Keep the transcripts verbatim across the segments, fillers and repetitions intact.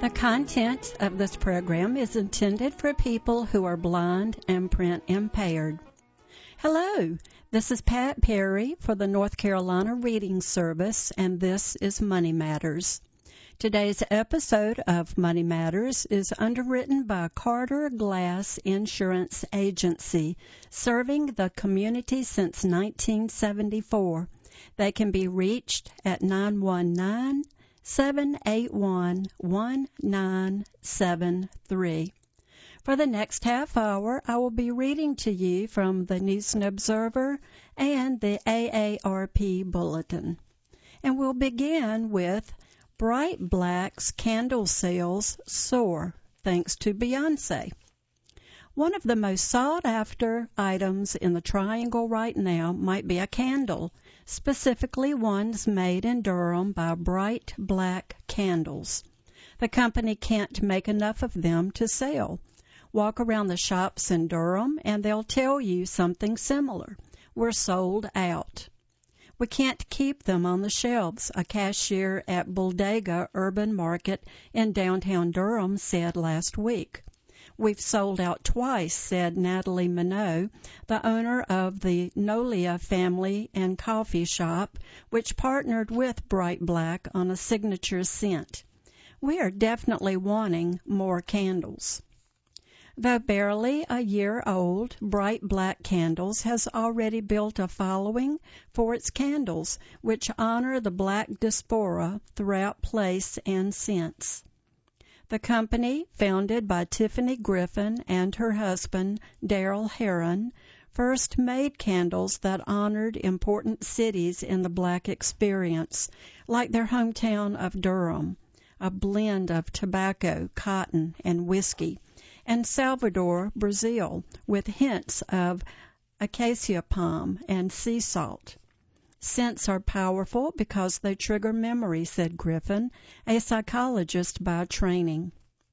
The content of this program is intended for people who are blind and print impaired. Hello, this is Pat Perry for the North Carolina Reading Service, and this is Money Matters. Today's episode of Money Matters is underwritten by Carter Glass Insurance Agency, serving the community since nineteen seventy-four. They can be reached at nine one nine, seven eight one, one nine seven three. For the next half hour, I will be reading to you from the News and Observer and the A A R P Bulletin. And we'll begin with Bright Black's candle sales soar thanks to Beyonce. One of the most sought-after items in the Triangle right now might be a candle, specifically ones made in Durham by Bright Black Candles. The company can't make enough of them to sell. Walk around the shops in Durham and they'll tell you something similar. We're sold out. We can't keep them on the shelves, a cashier at Bodega Urban Market in downtown Durham said last week. We've sold out twice, said Natalie Minot, the owner of the Nolia family and coffee shop, which partnered with Bright Black on a signature scent. We are definitely wanting more candles. Though barely a year old, Bright Black Candles has already built a following for its candles, which honor the black diaspora throughout place and scents. The company, founded by Tiffany Griffin and her husband, Daryl Heron, first made candles that honored important cities in the black experience, like their hometown of Durham, a blend of tobacco, cotton, and whiskey, and Salvador, Brazil, with hints of acacia palm and sea salt. Scents are powerful because they trigger memory, said Griffin, a psychologist by training.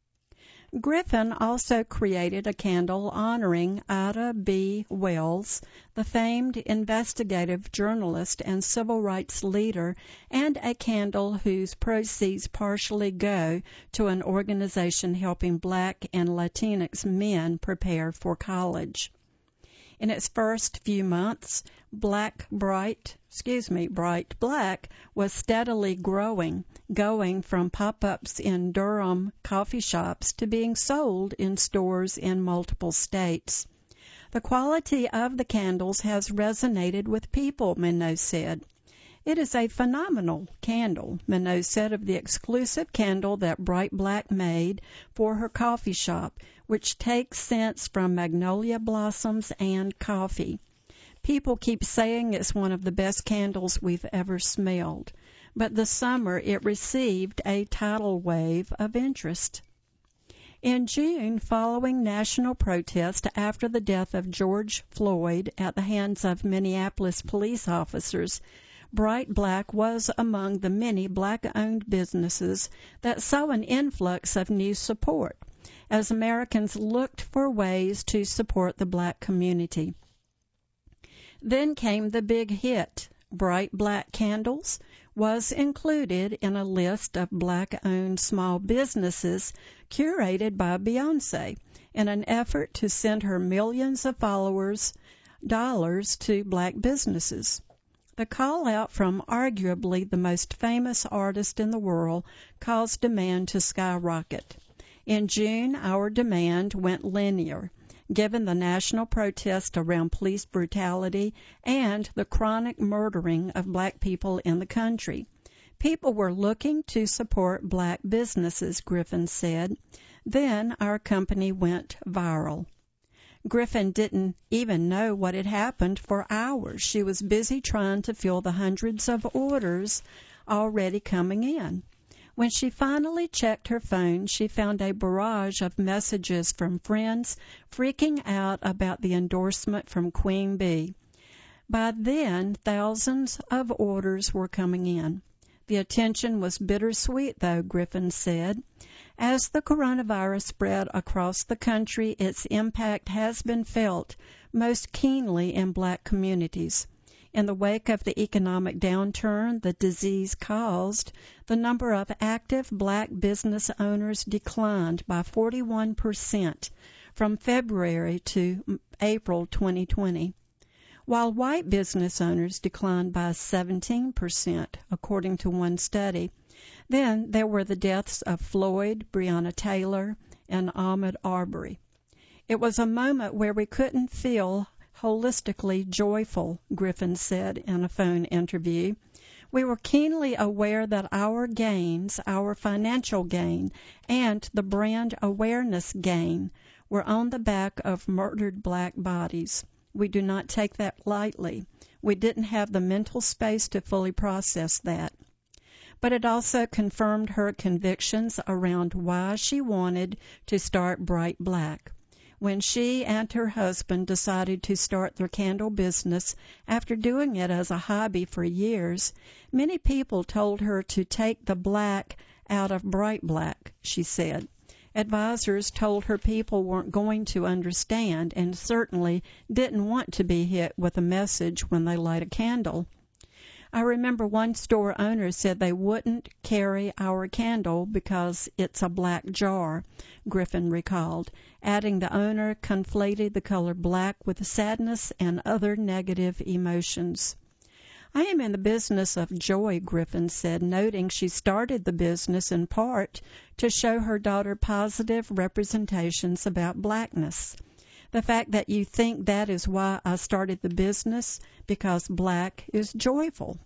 Griffin also created a candle honoring Ida B. Wells, the famed investigative journalist and civil rights leader, and a candle whose proceeds partially go to an organization helping Black and Latinx men prepare for college. In its first few months, Black Bright, excuse me, Bright Black was steadily growing, going from pop-ups in Durham coffee shops to being sold in stores in multiple states. The quality of the candles has resonated with people, Minot said. It is a phenomenal candle, Minot said of the exclusive candle that Bright Black made for her coffee shop, which takes scents from magnolia blossoms and coffee. People keep saying it's one of the best candles we've ever smelled, but this summer it received a tidal wave of interest. In June, following national protest after the death of George Floyd at the hands of Minneapolis police officers, Bright Black was among the many Black-owned businesses that saw an influx of new support as Americans looked for ways to support the Black community. Then came the big hit. Bright Black Candles was included in a list of Black-owned small businesses curated by Beyonce in an effort to send her millions of followers dollars to Black businesses. The call-out from arguably the most famous artist in the world caused demand to skyrocket. In June, our demand went linear, given the national protest around police brutality and the chronic murdering of Black people in the country. People were looking to support Black businesses, Griffin said. Then our company went viral. Griffin didn't even know what had happened for hours. She was busy trying to fill the hundreds of orders already coming in. When she finally checked her phone, she found a barrage of messages from friends freaking out about the endorsement from Queen Bee. By then, thousands of orders were coming in. The attention was bittersweet, though, Griffin said. As the coronavirus spread across the country, its impact has been felt most keenly in Black communities. In the wake of the economic downturn the disease caused, the number of active black business owners declined by forty-one percent from February to April twenty twenty, while white business owners declined by seventeen percent, according to one study. Then there were the deaths of Floyd, Breonna Taylor, and Ahmaud Arbery. It was a moment where we couldn't feel holistically joyful, Griffin said in a phone interview. We were keenly aware that our gains, our financial gain, and the brand awareness gain were on the back of murdered black bodies. We do not take that lightly. We didn't have the mental space to fully process that. But it also confirmed her convictions around why she wanted to start Bright Black. When she and her husband decided to start their candle business after doing it as a hobby for years, many people told her to take the black out of Bright Black, she said. Advisors told her people weren't going to understand and certainly didn't want to be hit with a message when they light a candle. I remember one store owner said they wouldn't carry our candle because it's a black jar, Griffin recalled, adding the owner conflated the color black with sadness and other negative emotions. I am in the business of joy, Griffin said, noting she started the business in part to show her daughter positive representations about blackness. The fact that you think that is why I started the business, because black is joyful.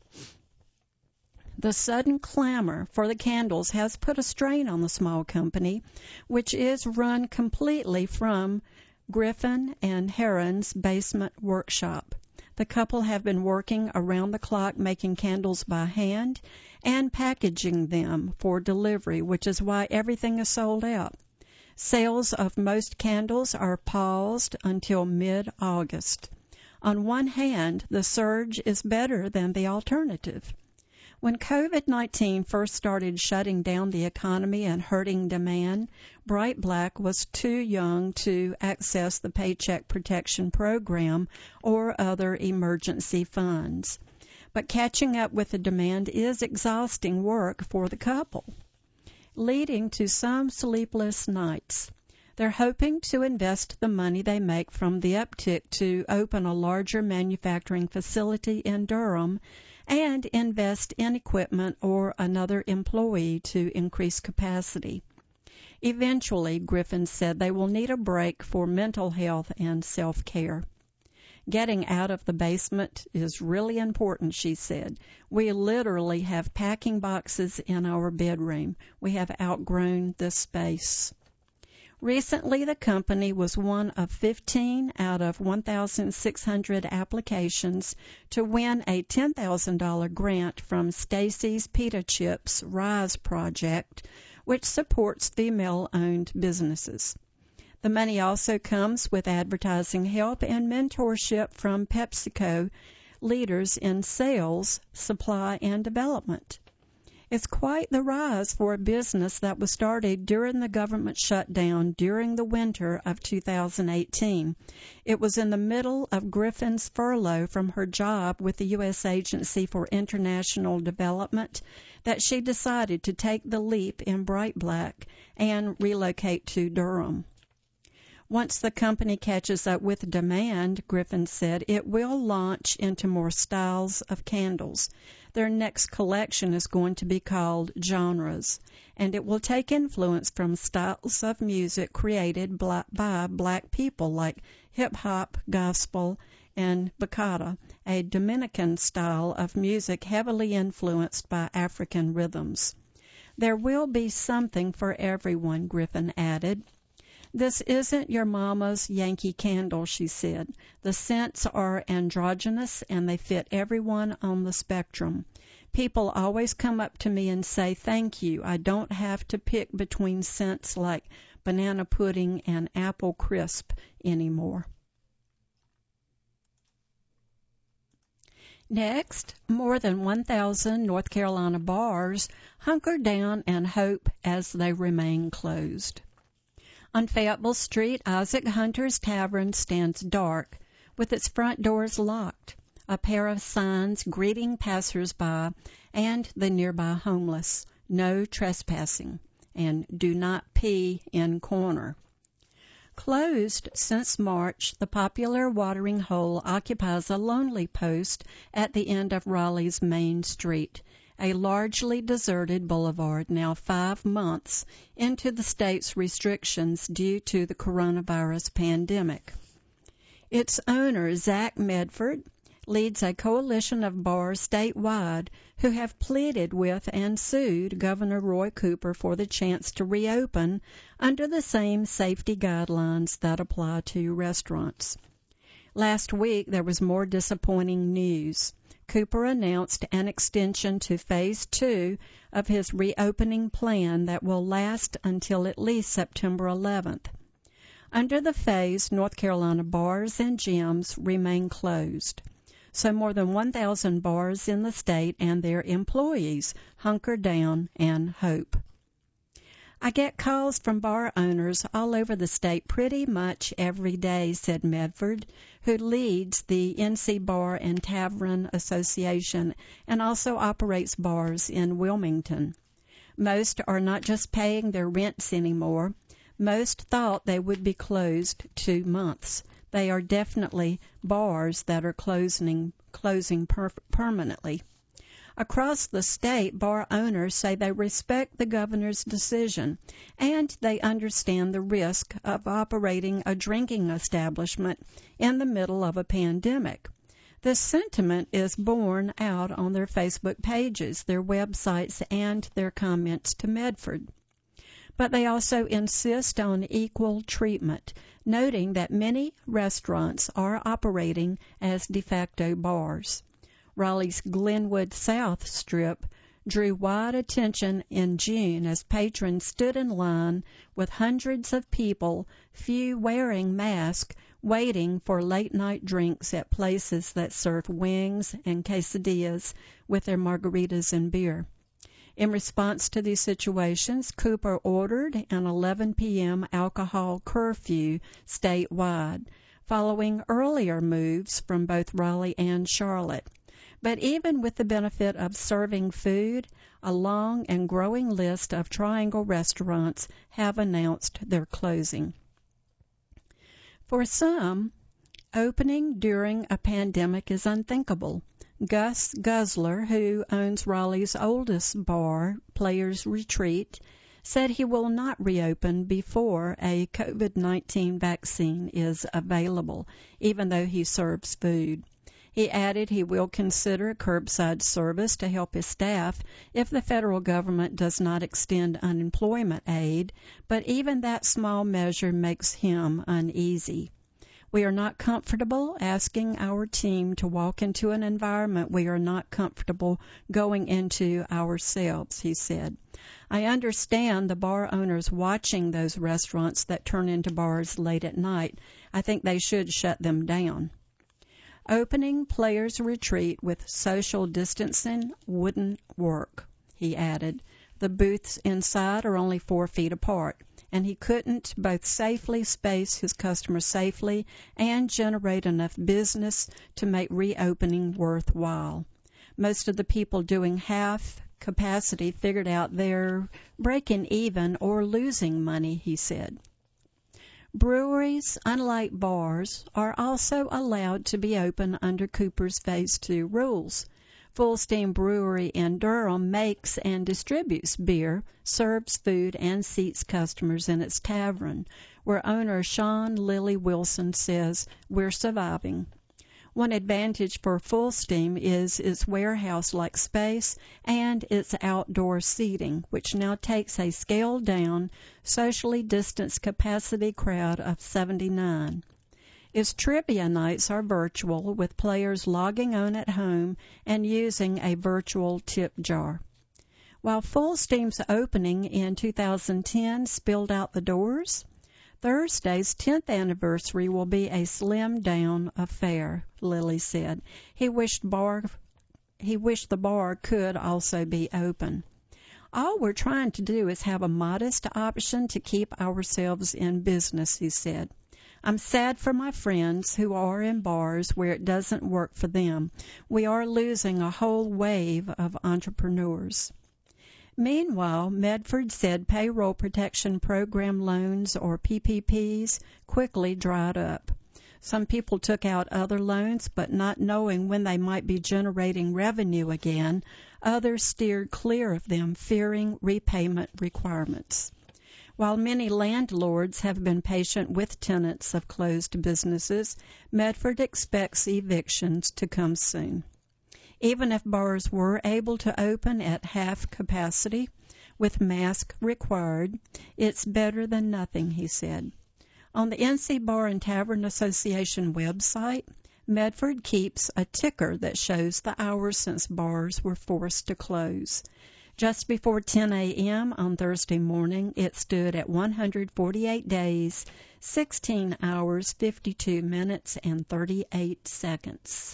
The sudden clamor for the candles has put a strain on the small company, which is run completely from Griffin and Heron's basement workshop. The couple have been working around the clock making candles by hand and packaging them for delivery, which is why everything is sold out. Sales of most candles are paused until mid-August. On one hand, the surge is better than the alternative. When COVID nineteen first started shutting down the economy and hurting demand, Bright Black was too young to access the Paycheck Protection Program or other emergency funds. But catching up with the demand is exhausting work for the couple, leading to some sleepless nights. They're hoping to invest the money they make from the uptick to open a larger manufacturing facility in Durham and invest in equipment or another employee to increase capacity. Eventually, Griffin said they will need a break for mental health and self-care. Getting out of the basement is really important, she said. We literally have packing boxes in our bedroom. We have outgrown this space. Recently, the company was one of fifteen out of one thousand six hundred applications to win a ten thousand dollars grant from Stacy's Pita Chips Rise Project, which supports female-owned businesses. The money also comes with advertising help and mentorship from PepsiCo leaders in sales, supply, and development. It's quite the rise for a business that was started during the government shutdown during the winter of two thousand eighteen. It was in the middle of Griffin's furlough from her job with the U S Agency for International Development that she decided to take the leap in Bright Black and relocate to Durham. Once the company catches up with demand, Griffin said, it will launch into more styles of candles. Their next collection is going to be called Genres, and it will take influence from styles of music created by black people like hip-hop, gospel, and bachata, a Dominican style of music heavily influenced by African rhythms. There will be something for everyone, Griffin added. This isn't your mama's Yankee candle, she said. The scents are androgynous and they fit everyone on the spectrum. People always come up to me and say, thank you. I don't have to pick between scents like banana pudding and apple crisp anymore. Next, more than one thousand North Carolina bars hunker down and hope as they remain closed. On Fayetteville Street, Isaac Hunter's Tavern stands dark, with its front doors locked. a pair of signs greeting passersby and the nearby homeless, no trespassing, and do not pee in corner. Closed since March, the popular watering hole occupies a lonely post at the end of Raleigh's Main Street, a largely deserted boulevard now five months into the state's restrictions due to the coronavirus pandemic. Its owner, Zach Medford, leads a coalition of bars statewide who have pleaded with and sued Governor Roy Cooper for the chance to reopen under the same safety guidelines that apply to restaurants. Last week, there was more disappointing news. Cooper announced an extension to Phase two of his reopening plan that will last until at least September eleventh. Under the phase, North Carolina bars and gyms remain closed. So more than one thousand bars in the state and their employees hunker down and hope. I get calls from bar owners all over the state pretty much every day, said Medford, who leads the N C Bar and Tavern Association and also operates bars in Wilmington. Most are not just paying their rents anymore. Most thought they would be closed two months. They are definitely bars that are closing, closing per- permanently. Across the state, bar owners say they respect the governor's decision and they understand the risk of operating a drinking establishment in the middle of a pandemic. This sentiment is borne out on their Facebook pages, their websites, and their comments to Medford. But they also insist on equal treatment, noting that many restaurants are operating as de facto bars. Raleigh's Glenwood South Strip drew wide attention in June as patrons stood in line with hundreds of people, few wearing masks, waiting for late-night drinks at places that serve wings and quesadillas with their margaritas and beer. In response to these situations, Cooper ordered an eleven p.m. alcohol curfew statewide, following earlier moves from both Raleigh and Charlotte. But even with the benefit of serving food, a long and growing list of Triangle restaurants have announced their closing. For some, opening during a pandemic is unthinkable. Gus Guzzler, who owns Raleigh's oldest bar, Players Retreat, said he will not reopen before a COVID nineteen vaccine is available, even though he serves food. He added he will consider curbside service to help his staff if the federal government does not extend unemployment aid, but even that small measure makes him uneasy. We are not comfortable asking our team to walk into an environment we are not comfortable going into ourselves, he said. I understand the bar owners watching those restaurants that turn into bars late at night. I think they should shut them down. Opening Players Retreat with social distancing wouldn't work, he added. The booths inside are only four feet apart, and he couldn't both safely space his customers safely and generate enough business to make reopening worthwhile. Most of the people doing half capacity figured out they're breaking even or losing money, he said. Breweries, unlike bars, are also allowed to be open under Cooper's Phase two rules. Full Steam Brewery in Durham makes and distributes beer, serves food, and seats customers in its tavern, where owner Sean Lilly Wilson says, "We're surviving." One advantage for Full Steam is its warehouse-like space and its outdoor seating, which now takes a scaled-down, socially distanced capacity crowd of seventy-nine. Its trivia nights are virtual, with players logging on at home and using a virtual tip jar. While Full Steam's opening in two thousand ten spilled out the doors, Thursday's tenth anniversary will be a slimmed-down affair, Lilly said. He wished bar, he wished the bar could also be open. All we're trying to do is have a modest option to keep ourselves in business, he said. I'm sad for my friends who are in bars where it doesn't work for them. We are losing a whole wave of entrepreneurs. Meanwhile, Medford said payroll protection program loans, or P P Ps, quickly dried up. Some people took out other loans, but not knowing when they might be generating revenue again, others steered clear of them, fearing repayment requirements. While many landlords have been patient with tenants of closed businesses, Medford expects evictions to come soon. Even if bars were able to open at half capacity, with masks required, it's better than nothing, he said. On the N C Bar and Tavern Association website, Medford keeps a ticker that shows the hours since bars were forced to close. Just before ten a.m. on Thursday morning, it stood at one hundred forty-eight days, sixteen hours, fifty-two minutes, and thirty-eight seconds.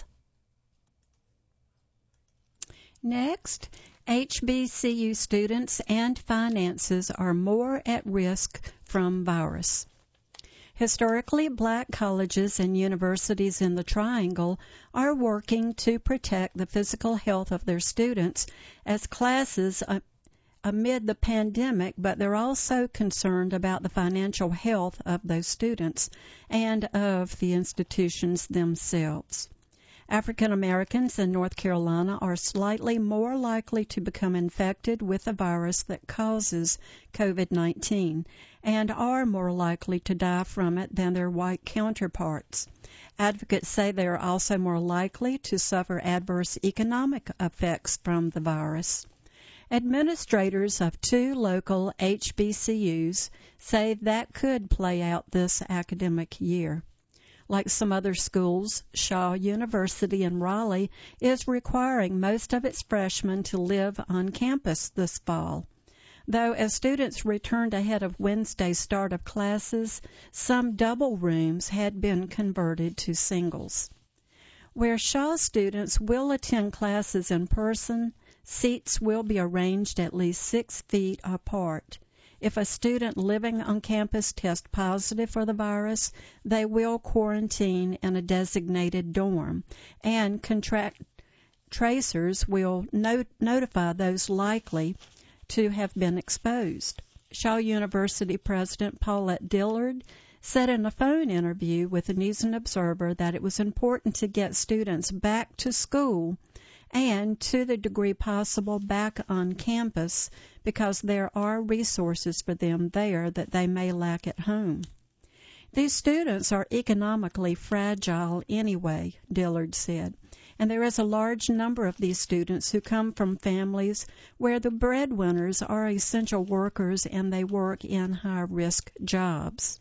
Next, H B C U students and finances are more at risk from virus. Historically black colleges and universities in the Triangle are working to protect the physical health of their students as classes uh, amid the pandemic, but they're also concerned about the financial health of those students and of the institutions themselves. African Americans in North Carolina are slightly more likely to become infected with the virus that causes COVID nineteen and are more likely to die from it than their white counterparts. Advocates say they are also more likely to suffer adverse economic effects from the virus. Administrators of two local H B C Us say that could play out this academic year. Like some other schools, Shaw University in Raleigh is requiring most of its freshmen to live on campus this fall. Though as students returned ahead of Wednesday's start of classes, some double rooms had been converted to singles. Where Shaw students will attend classes in person, seats will be arranged at least six feet apart. If a student living on campus tests positive for the virus, they will quarantine in a designated dorm, and contract tracers will not- notify those likely to have been exposed. Shaw University President Paulette Dillard said in a phone interview with the News and Observer that it was important to get students back to school and, to the degree possible, back on campus because there are resources for them there that they may lack at home. These students are economically fragile anyway, Dillard said, and there is a large number of these students who come from families where the breadwinners are essential workers and they work in high-risk jobs.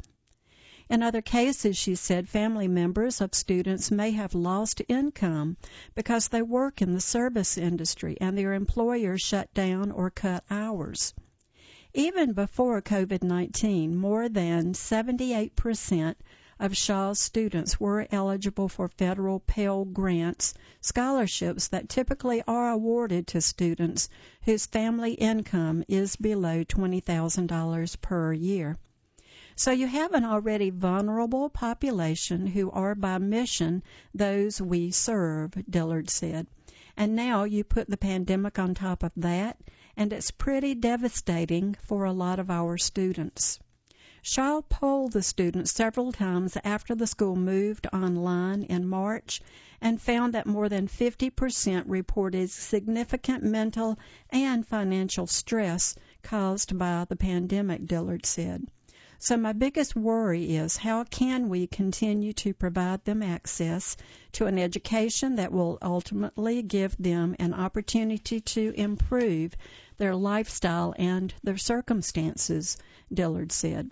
In other cases, she said, family members of students may have lost income because they work in the service industry and their employers shut down or cut hours. Even before COVID nineteen, more than seventy-eight percent of Shaw's students were eligible for federal Pell Grants, scholarships that typically are awarded to students whose family income is below twenty thousand dollars per year. So you have an already vulnerable population who are by mission those we serve, Dillard said. And now you put the pandemic on top of that, and it's pretty devastating for a lot of our students. Shaw polled the students several times after the school moved online in March and found that more than fifty percent reported significant mental and financial stress caused by the pandemic, Dillard said. So my biggest worry is how can we continue to provide them access to an education that will ultimately give them an opportunity to improve their lifestyle and their circumstances, Dillard said.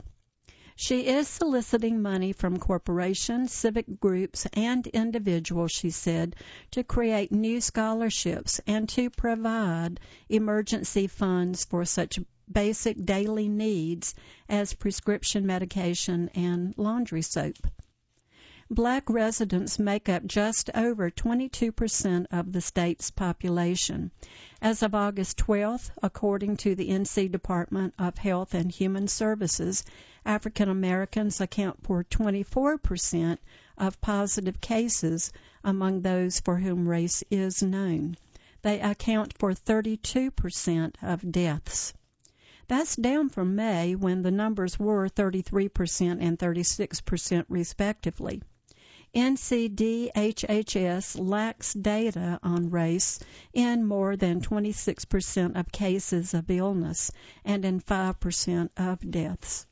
She is soliciting money from corporations, civic groups, and individuals, she said, to create new scholarships and to provide emergency funds for such basic daily needs as prescription medication and laundry soap. Black residents make up just over twenty-two percent of the state's population. As of August twelfth, according to the N C Department of Health and Human Services, African Americans account for twenty-four percent of positive cases among those for whom race is known. They account for thirty-two percent of deaths. That's down from May, when the numbers were thirty-three percent and thirty-six percent respectively. N C D H H S lacks data on race in more than twenty-six percent of cases of illness and in five percent of deaths.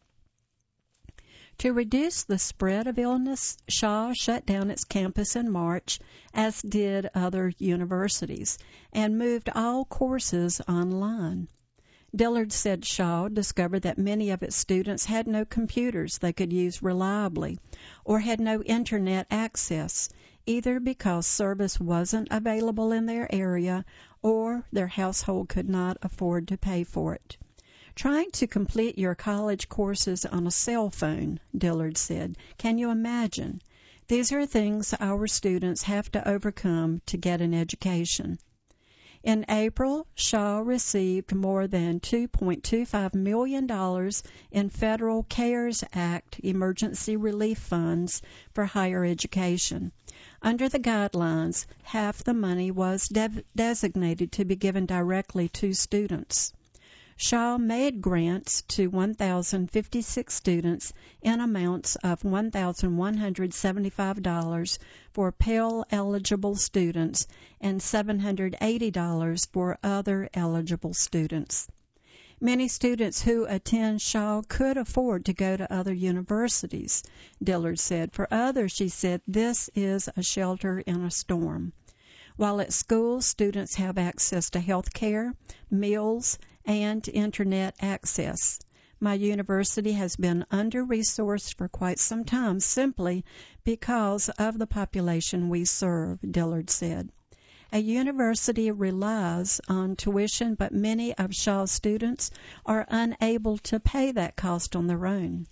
To reduce the spread of illness, Shaw shut down its campus in March, as did other universities, and moved all courses online. Dillard said Shaw discovered that many of its students had no computers they could use reliably or had no internet access, either because service wasn't available in their area or their household could not afford to pay for it. Trying to complete your college courses on a cell phone, Dillard said. Can you imagine? These are things our students have to overcome to get an education. In April, Shaw received more than two point two five million dollars in federal CARES Act emergency relief funds for higher education. Under the guidelines, half the money was de- designated to be given directly to students. Shaw made grants to one thousand fifty-six students in amounts of one thousand one hundred seventy-five dollars for Pell-eligible students and seven hundred eighty dollars for other eligible students. Many students who attend Shaw could afford to go to other universities, Dillard said. For others, she said, this is a shelter in a storm. While at school, students have access to health care, meals, and internet access. My university has been under-resourced for quite some time simply because of the population we serve, Dillard said. A university relies on tuition, but many of Shaw's students are unable to pay that cost on their own.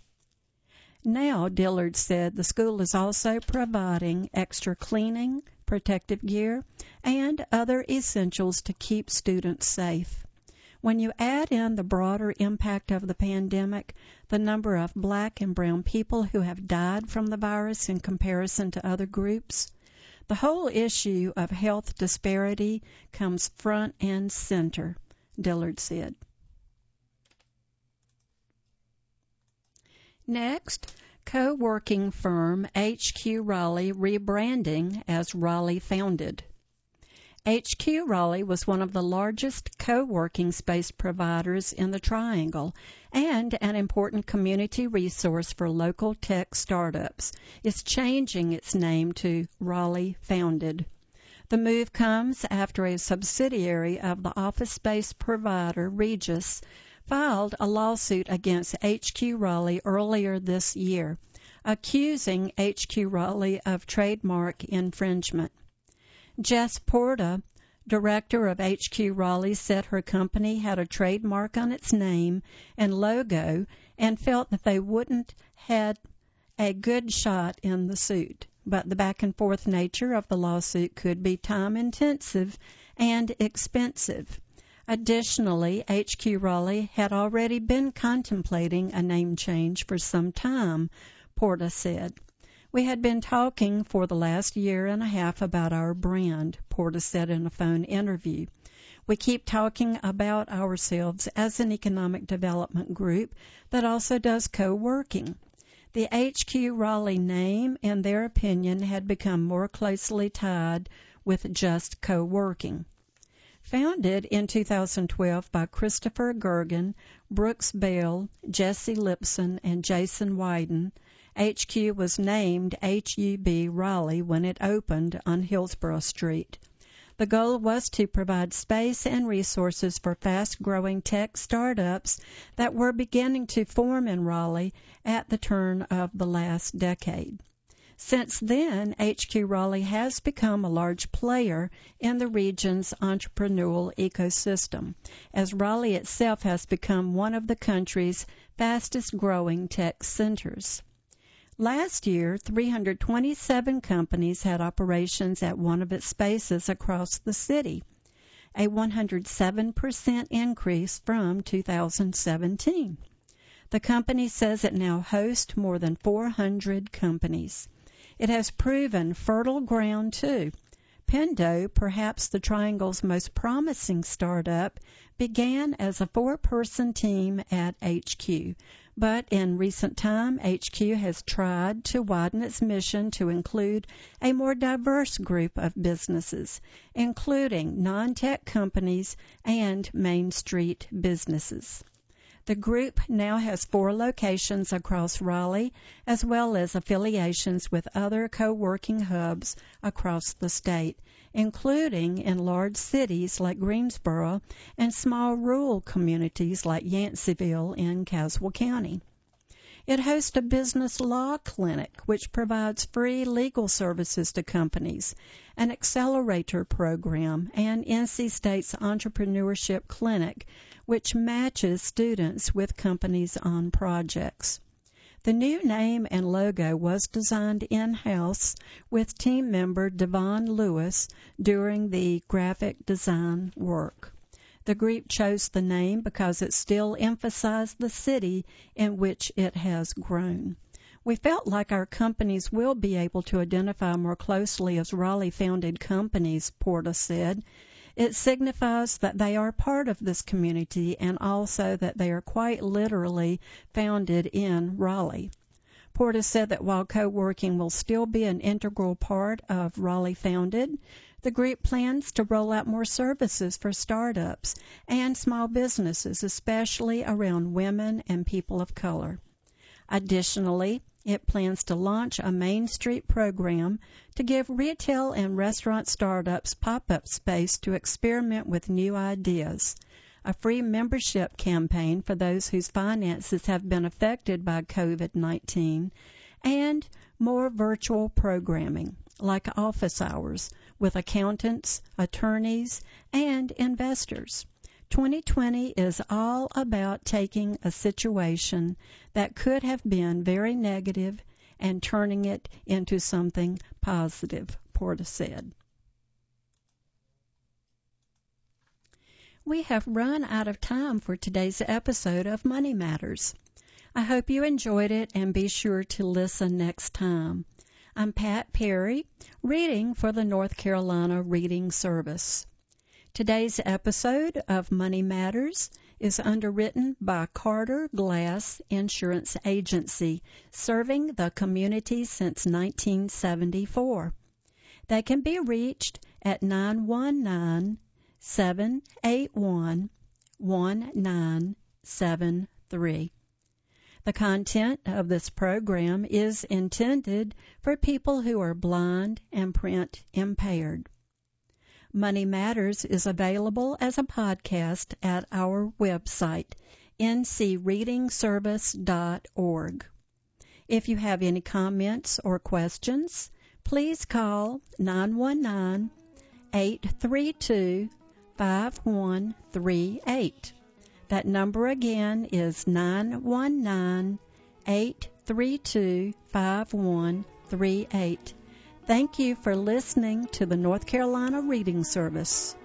Now, Dillard said, the school is also providing extra cleaning, protective gear, and other essentials to keep students safe. When you add in the broader impact of the pandemic, the number of black and brown people who have died from the virus in comparison to other groups, the whole issue of health disparity comes front and center, Dillard said. Next, co-working firm H Q Raleigh rebranding as Raleigh Founded. H Q Raleigh was one of the largest co-working space providers in the Triangle and an important community resource for local tech startups. It's changing its name to Raleigh Founded. The move comes after a subsidiary of the office space provider Regus filed a lawsuit against H Q Raleigh earlier this year, accusing H Q Raleigh of trademark infringement. Jess Porta, director of H Q Raleigh, said her company had a trademark on its name and logo and felt that they wouldn't had a good shot in the suit. But the back-and-forth nature of the lawsuit could be time-intensive and expensive. Additionally, H Q Raleigh had already been contemplating a name change for some time, Porta said. We had been talking for the last year and a half about our brand, Porta said in a phone interview. We keep talking about ourselves as an economic development group that also does co-working. The H Q Raleigh name, in their opinion, had become more closely tied with just co-working. Founded in two thousand twelve by Christopher Gergen, Brooks Bell, Jesse Lipson, and Jason Wyden, H Q was named H U B Raleigh when it opened on Hillsborough Street. The goal was to provide space and resources for fast-growing tech startups that were beginning to form in Raleigh at the turn of the last decade. Since then, H Q Raleigh has become a large player in the region's entrepreneurial ecosystem, as Raleigh itself has become one of the country's fastest-growing tech centers. Last year, three hundred twenty-seven companies had operations at one of its spaces across the city, a one hundred seven percent increase from two thousand seventeen. The company says it now hosts more than four hundred companies. It has proven fertile ground, too. Pendo, perhaps the Triangle's most promising startup, began as a four-person team at H Q. But in recent time, H Q has tried to widen its mission to include a more diverse group of businesses, including non-tech companies and Main Street businesses. The group now has four locations across Raleigh, as well as affiliations with other co-working hubs across the state, including in large cities like Greensboro and small rural communities like Yanceyville in Caswell County. It hosts a business law clinic, which provides free legal services to companies, an accelerator program, and N C State's entrepreneurship clinic, which matches students with companies on projects. The new name and logo was designed in-house with team member Devon Lewis during the graphic design work. The group chose the name because it still emphasized the city in which it has grown. We felt like our companies will be able to identify more closely as Raleigh-founded companies, Porta said. It signifies that they are part of this community and also that they are quite literally founded in Raleigh. Porta said that while co-working will still be an integral part of Raleigh Founded, the group plans to roll out more services for startups and small businesses, especially around women and people of color. Additionally, it plans to launch a Main Street program to give retail and restaurant startups pop-up space to experiment with new ideas, a free membership campaign for those whose finances have been affected by COVID nineteen, and more virtual programming, like office hours, with accountants, attorneys, and investors. twenty twenty is all about taking a situation that could have been very negative and turning it into something positive, Porta said. We have run out of time for today's episode of Money Matters. I hope you enjoyed it and be sure to listen next time. I'm Pat Perry, reading for the North Carolina Reading Service. Today's episode of Money Matters is underwritten by Carter Glass Insurance Agency, serving the community since nineteen seventy-four. They can be reached at nine one nine, seven eight one, one nine seven three. The content of this program is intended for people who are blind and print impaired. Money Matters is available as a podcast at our website, n c reading service dot org. If you have any comments or questions, please call nine one nine, eight three two, five one three eight. That number again is nine one nine, eight three two, five one three eight. Thank you for listening to the North Carolina Reading Service.